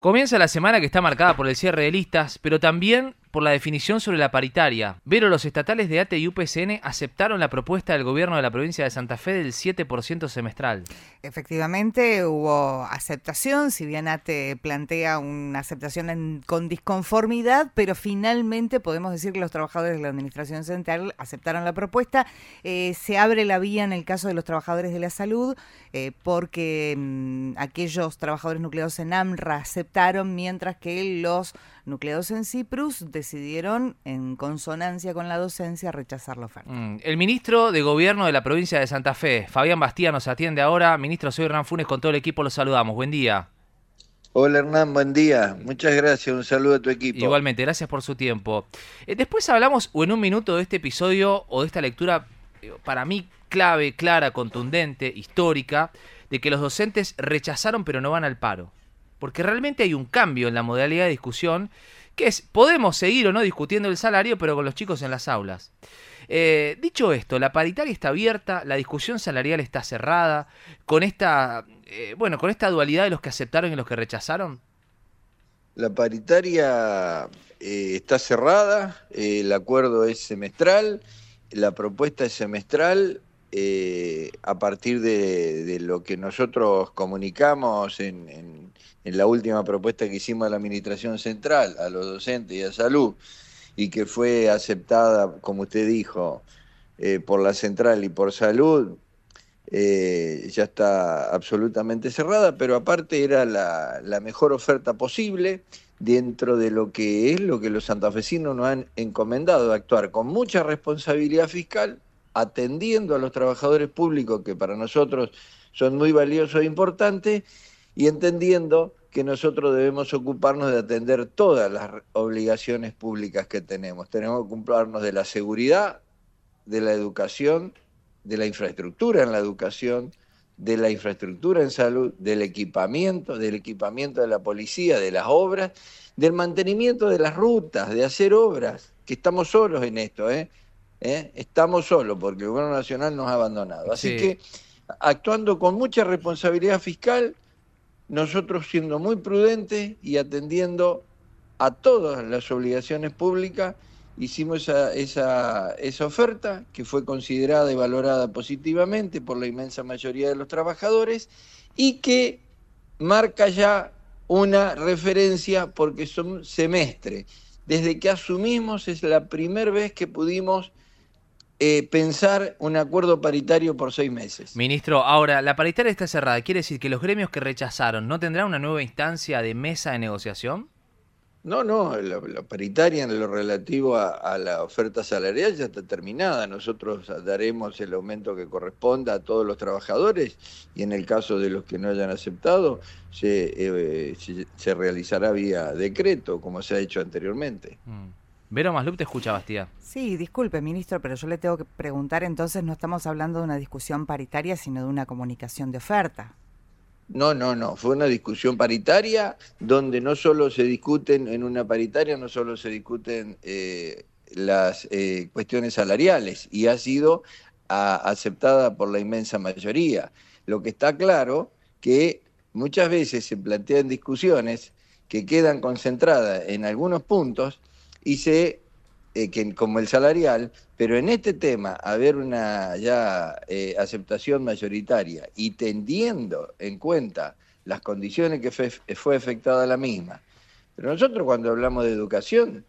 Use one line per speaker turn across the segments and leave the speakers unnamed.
Comienza la semana que está marcada por el cierre de listas, pero también por la definición sobre la paritaria. Pero los estatales de ATE y UPCN aceptaron la propuesta del gobierno de la provincia de Santa Fe del 7% semestral.
Efectivamente hubo aceptación, si bien ATE plantea una aceptación con disconformidad, pero finalmente podemos decir que los trabajadores de la Administración Central aceptaron la propuesta. Se abre la vía en el caso de los trabajadores de la salud, porque aquellos trabajadores nucleados en AMRA aceptaron, mientras que los nucleados en Cyprus decidieron, en consonancia con la docencia, rechazar la oferta.
El ministro de Gobierno de la provincia de Santa Fe, Fabián Bastía, nos atiende ahora. Ministro, soy Hernán Funes, con todo el equipo los saludamos. Buen día.
Hola Hernán, buen día. Muchas gracias, un saludo a tu equipo.
Igualmente, gracias por su tiempo. Después hablamos o en un minuto de este episodio o de esta lectura, para mí clave, clara, contundente, histórica, de que los docentes rechazaron pero no van al paro. Porque realmente hay un cambio en la modalidad de discusión, que es, podemos seguir o no discutiendo el salario, pero con los chicos en las aulas. Dicho esto, la paritaria está abierta, la discusión salarial está cerrada, con esta dualidad de los que aceptaron y los que rechazaron.
La paritaria está cerrada, el acuerdo es semestral, la propuesta es semestral, a partir de lo que nosotros comunicamos en la última propuesta que hicimos a la Administración Central, a los docentes y a Salud, y que fue aceptada, como usted dijo, por la Central y por Salud, ya está absolutamente cerrada, pero aparte era la mejor oferta posible dentro de lo que es lo que los santafesinos nos han encomendado, actuar con mucha responsabilidad fiscal, atendiendo a los trabajadores públicos, que para nosotros son muy valiosos e importantes, y entendiendo que nosotros debemos ocuparnos de atender todas las obligaciones públicas que tenemos. Tenemos que ocuparnos de la seguridad, de la educación, de la infraestructura en la educación, de la infraestructura en salud, del equipamiento de la policía, de las obras, del mantenimiento de las rutas, de hacer obras, que estamos solos en esto, estamos solos porque el gobierno nacional nos ha abandonado. Así que, actuando con mucha responsabilidad fiscal, nosotros siendo muy prudentes y atendiendo a todas las obligaciones públicas, hicimos esa oferta que fue considerada y valorada positivamente por la inmensa mayoría de los trabajadores y que marca ya una referencia porque son semestre. Desde que asumimos es la primera vez que pudimos pensar un acuerdo paritario por 6 meses.
Ministro, ahora, la paritaria está cerrada. ¿Quiere decir que los gremios que rechazaron no tendrán una nueva instancia de mesa de negociación?
No, la paritaria en lo relativo a la oferta salarial ya está terminada. Nosotros daremos el aumento que corresponda a todos los trabajadores y en el caso de los que no hayan aceptado se realizará vía decreto, como se ha hecho anteriormente.
Vero Maslup te escucha, Bastía.
Sí, disculpe, ministro, pero yo le tengo que preguntar, entonces no estamos hablando de una discusión paritaria, sino de una comunicación de oferta.
No, fue una discusión paritaria donde no solo se discuten, en una paritaria no solo se discuten las cuestiones salariales, y ha sido aceptada por la inmensa mayoría. Lo que está claro que muchas veces se plantean discusiones que quedan concentradas en algunos puntos y como el salarial, pero en este tema haber una aceptación mayoritaria y teniendo en cuenta las condiciones que fue afectada la misma. Pero nosotros cuando hablamos de educación,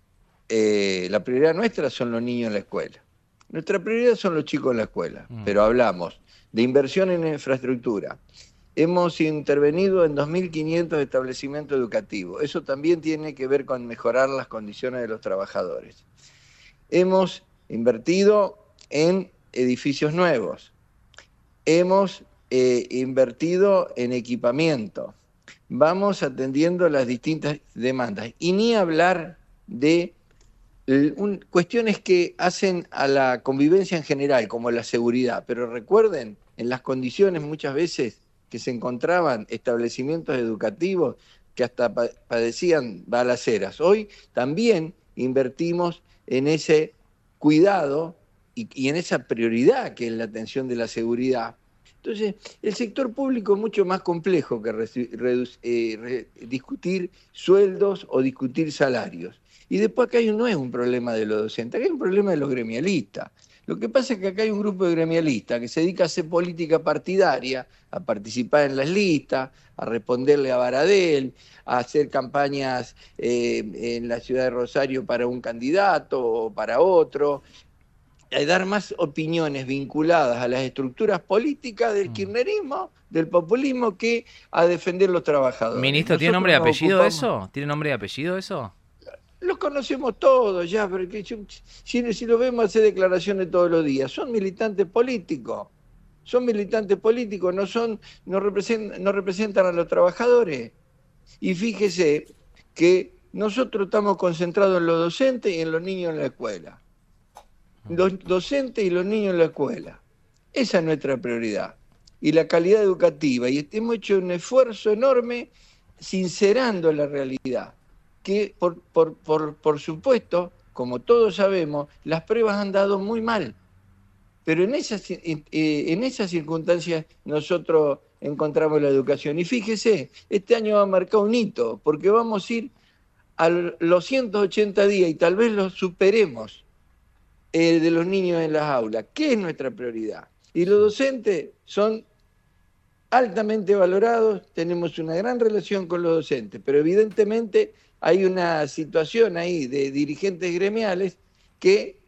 la prioridad nuestra son los niños en la escuela. Nuestra prioridad son los chicos en la escuela, pero hablamos de inversión en infraestructura. Hemos intervenido en 2.500 establecimientos educativos. Eso también tiene que ver con mejorar las condiciones de los trabajadores. Hemos invertido en edificios nuevos. Hemos invertido en equipamiento. Vamos atendiendo las distintas demandas. Y ni hablar de cuestiones que hacen a la convivencia en general, como la seguridad. Pero recuerden, en las condiciones muchas veces que se encontraban establecimientos educativos que hasta padecían balaceras. Hoy también invertimos en ese cuidado y en esa prioridad que es la atención de la seguridad. Entonces, el sector público es mucho más complejo que discutir sueldos o discutir salarios. Y después acá no es un problema de los docentes, acá hay un problema de los gremialistas. Lo que pasa es que acá hay un grupo de gremialistas que se dedica a hacer política partidaria, a participar en las listas, a responderle a Baradel, a hacer campañas en la ciudad de Rosario para un candidato o para otro, a dar más opiniones vinculadas a las estructuras políticas del kirchnerismo, del populismo, que a defender los trabajadores.
Ministro, ¿tiene nombre y apellido eso? ¿Tiene nombre y apellido eso?
Los conocemos todos ya, pero si lo vemos hacer declaraciones todos los días, son militantes políticos, no representan a los trabajadores. Y fíjese que nosotros estamos concentrados en los docentes y en los niños en la escuela. Los docentes y los niños en la escuela. Esa es nuestra prioridad. Y la calidad educativa. Y hemos hecho un esfuerzo enorme sincerando la realidad. Que por supuesto, como todos sabemos, las pruebas han dado muy mal. Pero en esas circunstancias nosotros encontramos la educación. Y fíjese, este año va a marcar un hito, porque vamos a ir a los 180 días y tal vez los superemos de los niños en las aulas. ¿Qué es nuestra prioridad? Y los docentes son altamente valorados, tenemos una gran relación con los docentes, pero evidentemente hay una situación ahí de dirigentes gremiales que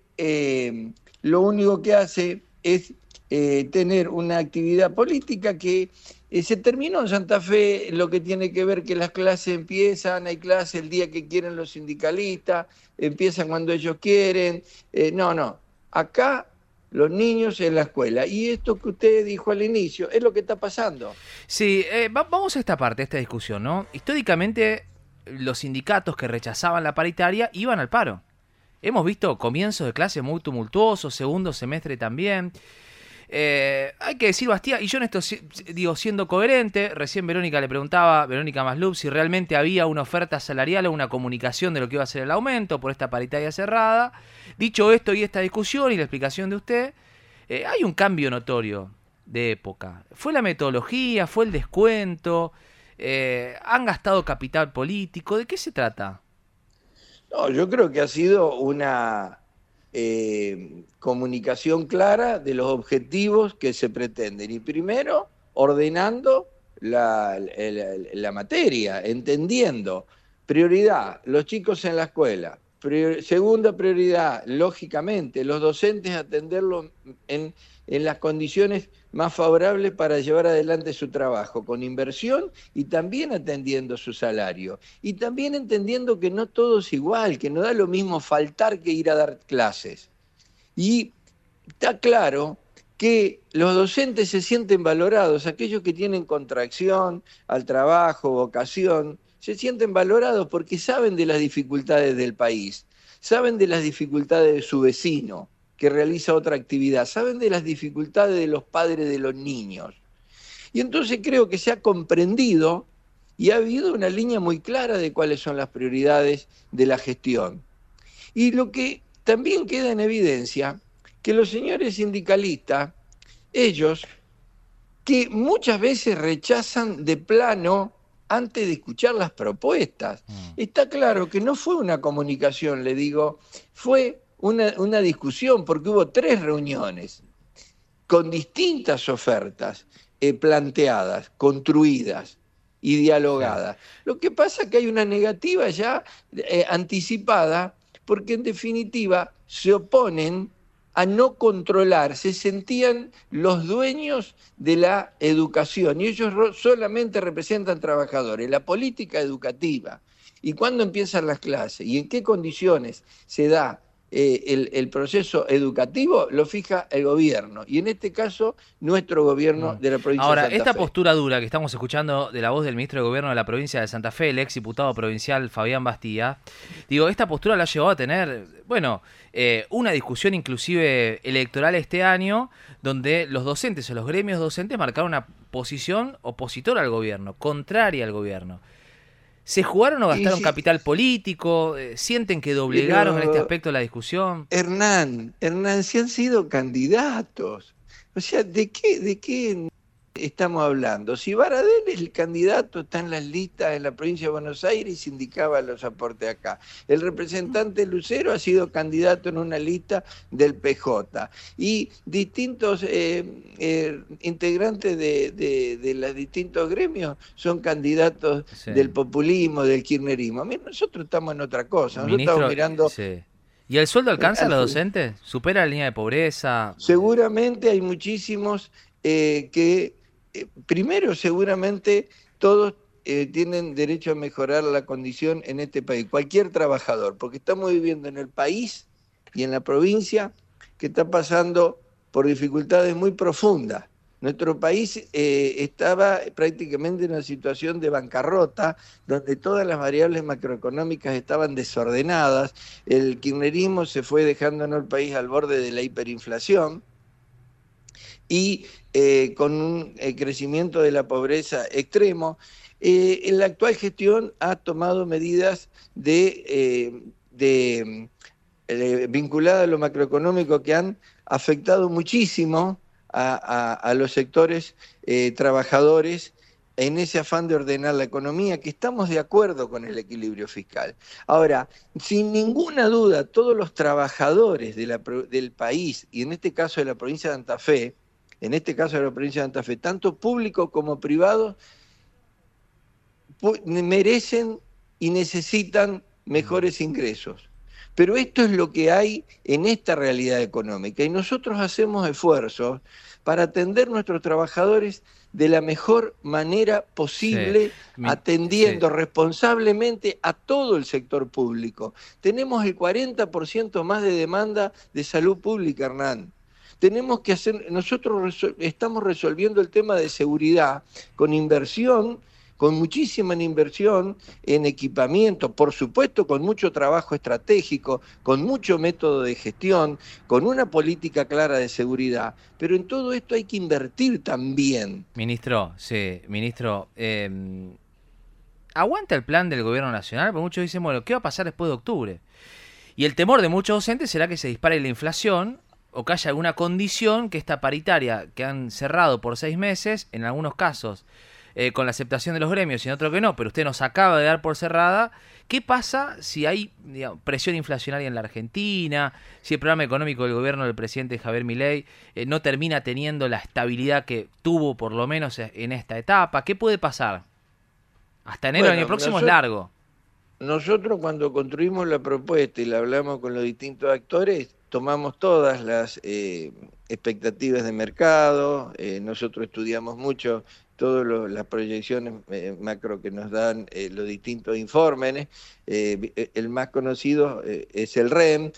lo único que hace es tener una actividad política que se terminó en Santa Fe, lo que tiene que ver que las clases empiezan, hay clases el día que quieren los sindicalistas, empiezan cuando ellos quieren. No, acá los niños en la escuela. Y esto que usted dijo al inicio es lo que está pasando.
Sí, vamos a esta parte, a esta discusión, ¿no? Históricamente, los sindicatos que rechazaban la paritaria iban al paro. Hemos visto comienzos de clase muy tumultuosos, segundo semestre también. Hay que decir, Bastía, y yo en esto digo siendo coherente, recién Verónica le preguntaba, Verónica Maslub, si realmente había una oferta salarial o una comunicación de lo que iba a ser el aumento por esta paritaria cerrada. Dicho esto y esta discusión y la explicación de usted, hay un cambio notorio de época. ¿Fue la metodología? ¿Fue el descuento? ¿Han gastado capital político? ¿De qué se trata?
No, yo creo que ha sido una comunicación clara de los objetivos que se pretenden. Y primero, ordenando la materia, entendiendo. Prioridad, los chicos en la escuela. Segunda prioridad, lógicamente, los docentes atenderlos en las condiciones más favorables para llevar adelante su trabajo, con inversión y también atendiendo su salario. Y también entendiendo que no todo es igual, que no da lo mismo faltar que ir a dar clases. Y está claro que los docentes se sienten valorados, aquellos que tienen contracción al trabajo, vocación, se sienten valorados porque saben de las dificultades del país, saben de las dificultades de su vecino que realiza otra actividad, saben de las dificultades de los padres de los niños. Y entonces creo que se ha comprendido y ha habido una línea muy clara de cuáles son las prioridades de la gestión. Y lo que también queda en evidencia, que los señores sindicalistas, ellos, que muchas veces rechazan de plano antes de escuchar las propuestas. Está claro que no fue una comunicación, le digo, fue una discusión, porque hubo 3 reuniones con distintas ofertas planteadas, construidas y dialogadas. Lo que pasa es que hay una negativa ya anticipada, porque en definitiva se oponen a no controlar, se sentían los dueños de la educación y ellos solamente representan trabajadores, la política educativa. ¿Y cuándo empiezan las clases? ¿Y en qué condiciones se da el proceso educativo? Lo fija el gobierno, y en este caso nuestro gobierno de la provincia de Santa Fe.
Ahora, esta postura dura que estamos escuchando de la voz del ministro de Gobierno de la provincia de Santa Fe, el ex diputado provincial Fabián Bastía, digo, esta postura la ha llevado a tener, bueno, una discusión inclusive electoral este año, donde los docentes o los gremios docentes marcaron una posición opositora al gobierno, contraria al gobierno. ¿Se jugaron o gastaron capital político? ¿Sienten que doblegaron en este aspecto la discusión?
Hernán, si han sido candidatos. O sea, ¿de qué estamos hablando? Si Baradel, el candidato, está en las listas en la provincia de Buenos Aires y indicaba los aportes acá. El representante Lucero ha sido candidato en una lista del PJ. Y distintos integrantes de los distintos gremios son candidatos del populismo, del kirchnerismo. Mira, nosotros estamos en otra cosa. Nosotros estamos mirando...
Sí. ¿Y el sueldo alcanza a los docentes? ¿Supera la línea de pobreza?
Seguramente hay muchísimos primero, seguramente todos tienen derecho a mejorar la condición en este país, cualquier trabajador, porque estamos viviendo en el país y en la provincia que está pasando por dificultades muy profundas. Nuestro país estaba prácticamente en una situación de bancarrota, donde todas las variables macroeconómicas estaban desordenadas, el kirchnerismo se fue dejando en el país al borde de la hiperinflación, y con un crecimiento de la pobreza extremo. En la actual gestión ha tomado medidas vinculadas a lo macroeconómico que han afectado muchísimo a los sectores trabajadores en ese afán de ordenar la economía, que estamos de acuerdo con el equilibrio fiscal. Ahora, sin ninguna duda, todos los trabajadores del país, y en este caso de la provincia de Santa Fe, tanto públicos como privados, merecen y necesitan mejores ingresos. Pero esto es lo que hay en esta realidad económica y nosotros hacemos esfuerzos para atender a nuestros trabajadores de la mejor manera posible, atendiendo responsablemente a todo el sector público. Tenemos el 40% más de demanda de salud pública, Hernán. Nosotros estamos resolviendo el tema de seguridad con inversión, con muchísima inversión en equipamiento, por supuesto con mucho trabajo estratégico, con mucho método de gestión, con una política clara de seguridad, pero en todo esto hay que invertir también.
Ministro, ¿aguanta el plan del gobierno nacional? Porque muchos dicen, bueno, ¿qué va a pasar después de octubre? Y el temor de muchos docentes será que se dispare la inflación o que haya alguna condición que esta paritaria que han cerrado por 6 meses, en algunos casos con la aceptación de los gremios y en otro que no, pero usted nos acaba de dar por cerrada. ¿Qué pasa si hay, digamos, presión inflacionaria en la Argentina? Si el programa económico del gobierno del presidente Javier Milei no termina teniendo la estabilidad que tuvo por lo menos en esta etapa. ¿Qué puede pasar? Hasta enero del año próximo es largo.
Nosotros cuando construimos la propuesta y la hablamos con los distintos actores, tomamos todas las expectativas de mercado, nosotros estudiamos mucho todas las proyecciones macro que nos dan los distintos informes, el más conocido es el REM.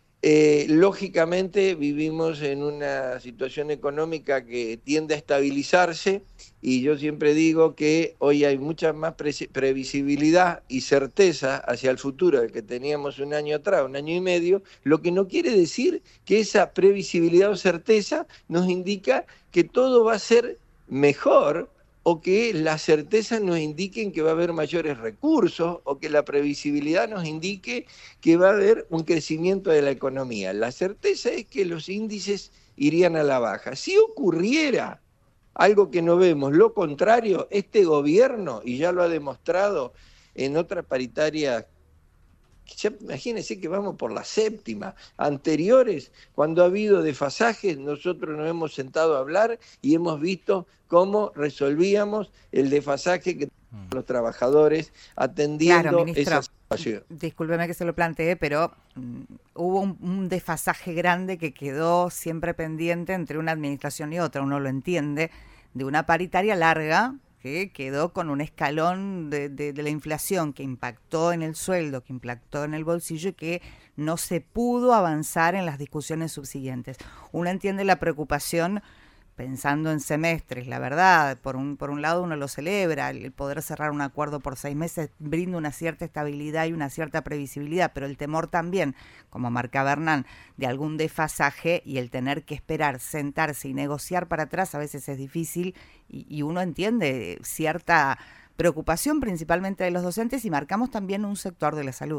Lógicamente vivimos en una situación económica que tiende a estabilizarse y yo siempre digo que hoy hay mucha más previsibilidad y certeza hacia el futuro del que teníamos un año atrás, un año y medio, lo que no quiere decir que esa previsibilidad o certeza nos indica que todo va a ser mejor, o que las certezas nos indiquen que va a haber mayores recursos, o que la previsibilidad nos indique que va a haber un crecimiento de la economía. La certeza es que los índices irían a la baja. Si ocurriera algo que no vemos, lo contrario, este gobierno, y ya lo ha demostrado en otras paritarias, ya imagínense que vamos por la 7ª. Anteriores, cuando ha habido desfasajes, nosotros nos hemos sentado a hablar y hemos visto cómo resolvíamos el desfasaje que tenían los trabajadores atendiendo esa situación.
Discúlpeme que se lo planteé, pero hubo un desfasaje grande que quedó siempre pendiente entre una administración y otra, uno lo entiende, de una paritaria larga que quedó con un escalón de la inflación que impactó en el sueldo, que impactó en el bolsillo y que no se pudo avanzar en las discusiones subsiguientes. Uno entiende la preocupación pensando en semestres, la verdad, por un lado uno lo celebra, el poder cerrar un acuerdo por 6 meses brinda una cierta estabilidad y una cierta previsibilidad, pero el temor también, como marcaba Hernán, de algún desfasaje y el tener que esperar, sentarse y negociar para atrás a veces es difícil y uno entiende cierta preocupación principalmente de los docentes y marcamos también un sector de la salud.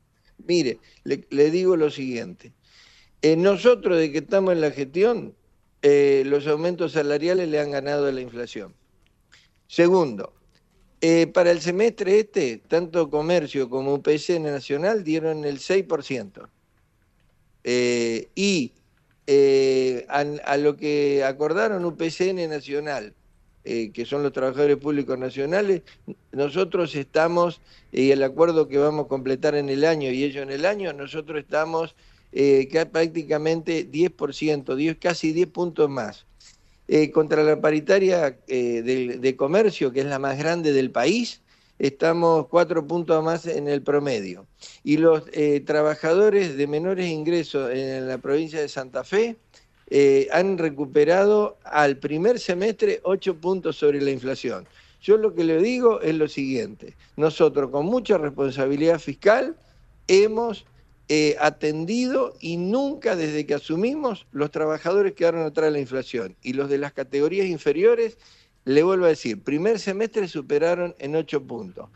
Mire, le digo lo siguiente, nosotros de que estamos en la gestión, los aumentos salariales le han ganado a la inflación. Segundo, para el semestre tanto Comercio como UPCN Nacional dieron el 6%. A lo que acordaron UPCN Nacional, que son los trabajadores públicos nacionales, nosotros estamos, y el acuerdo que vamos a completar en el año y ellos en el año, nosotros estamos prácticamente 10%, casi 10 puntos más. Contra la paritaria de Comercio, que es la más grande del país, estamos 4 puntos más en el promedio. Y los trabajadores de menores ingresos en la provincia de Santa Fe han recuperado al primer semestre 8 puntos sobre la inflación. Yo lo que le digo es lo siguiente: nosotros con mucha responsabilidad fiscal hemos atendido, y nunca desde que asumimos los trabajadores quedaron atrás de la inflación, y los de las categorías inferiores, le vuelvo a decir, primer semestre superaron en 8 puntos.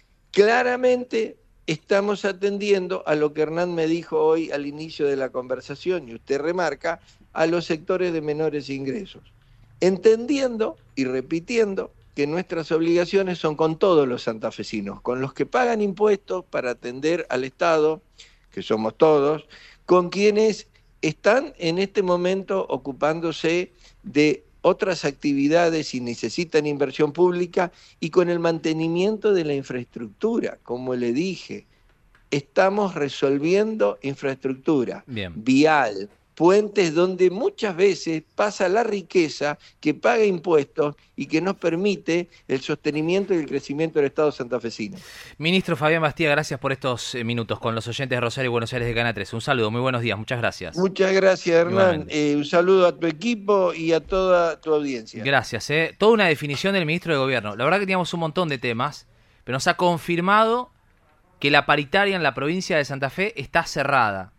Claramente estamos atendiendo a lo que Hernán me dijo hoy al inicio de la conversación, y usted remarca, a los sectores de menores ingresos, entendiendo y repitiendo que nuestras obligaciones son con todos los santafesinos, con los que pagan impuestos para atender al Estado, que somos todos, con quienes están en este momento ocupándose de otras actividades y necesitan inversión pública, y con el mantenimiento de la infraestructura. Como le dije, estamos resolviendo infraestructura vial, puentes, donde muchas veces pasa la riqueza que paga impuestos y que nos permite el sostenimiento y el crecimiento del Estado santafesino.
Ministro Fabián Bastía, gracias por estos minutos con los oyentes de Rosario y Buenos Aires de Canal 3. Un saludo, muy buenos días, muchas gracias.
Muchas gracias, Hernán. Un saludo a tu equipo y a toda tu audiencia.
Gracias. Toda una definición del ministro de Gobierno. La verdad que teníamos un montón de temas, pero nos ha confirmado que la paritaria en la provincia de Santa Fe está cerrada.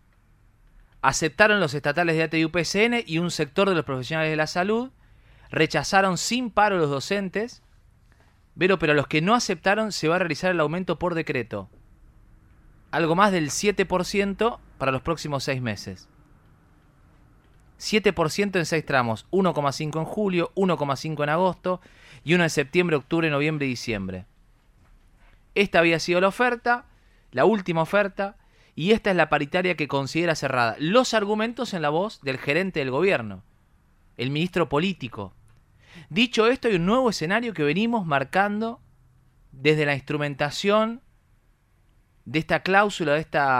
Aceptaron los estatales de ATE y UPCN y un sector de los profesionales de la salud. Rechazaron sin paro los docentes. Pero a los que no aceptaron se va a realizar el aumento por decreto. Algo más del 7% para los próximos 6 meses. 7% en 6 tramos. 1,5 en julio, 1,5 en agosto y 1 en septiembre, octubre, noviembre y diciembre. Esta había sido la oferta, la última oferta. Y esta es la paritaria que considera cerrada. Los argumentos en la voz del gerente del gobierno, el ministro político. Dicho esto, hay un nuevo escenario que venimos marcando desde la instrumentación de esta cláusula, de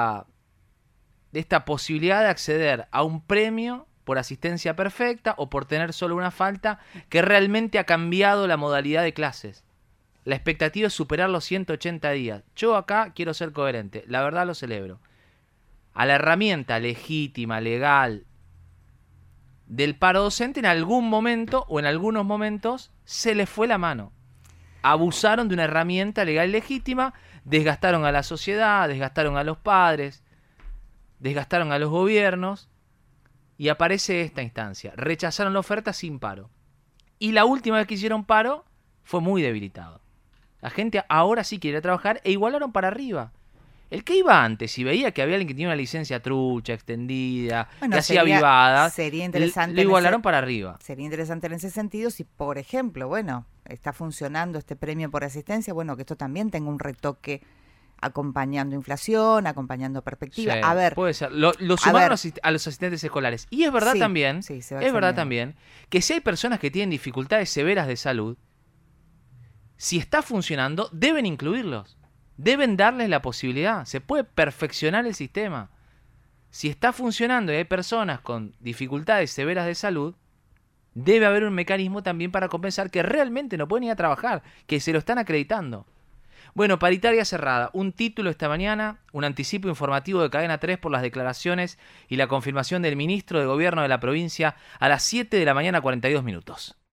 esta posibilidad de acceder a un premio por asistencia perfecta o por tener solo una falta, que realmente ha cambiado la modalidad de clases. La expectativa es superar los 180 días. Yo acá quiero ser coherente. La verdad lo celebro. A la herramienta legítima, legal, del paro docente en algún momento o en algunos momentos se les fue la mano. Abusaron de una herramienta legal legítima, desgastaron a la sociedad, desgastaron a los padres, desgastaron a los gobiernos, y aparece esta instancia. Rechazaron la oferta sin paro. Y la última vez que hicieron paro fue muy debilitado. La gente ahora sí quiere trabajar e igualaron para arriba. El que iba antes y veía que había alguien que tenía una licencia trucha, extendida, que hacía avivadas, lo igualaron para arriba.
Sería interesante en ese sentido si, por ejemplo, está funcionando este premio por asistencia, que esto también tenga un retoque acompañando inflación, acompañando perspectiva.
Sí,
a ver,
puede ser. Lo sumaron a los asistentes escolares. Y es verdad también, que si hay personas que tienen dificultades severas de salud, si está funcionando, deben incluirlos. Deben darles la posibilidad. Se puede perfeccionar el sistema. Si está funcionando y hay personas con dificultades severas de salud, debe haber un mecanismo también para compensar que realmente no pueden ir a trabajar, que se lo están acreditando. Bueno, paritaria cerrada. Un título esta mañana, un anticipo informativo de Cadena 3 por las declaraciones y la confirmación del ministro de Gobierno de la provincia a las 7 de la mañana, 42 minutos.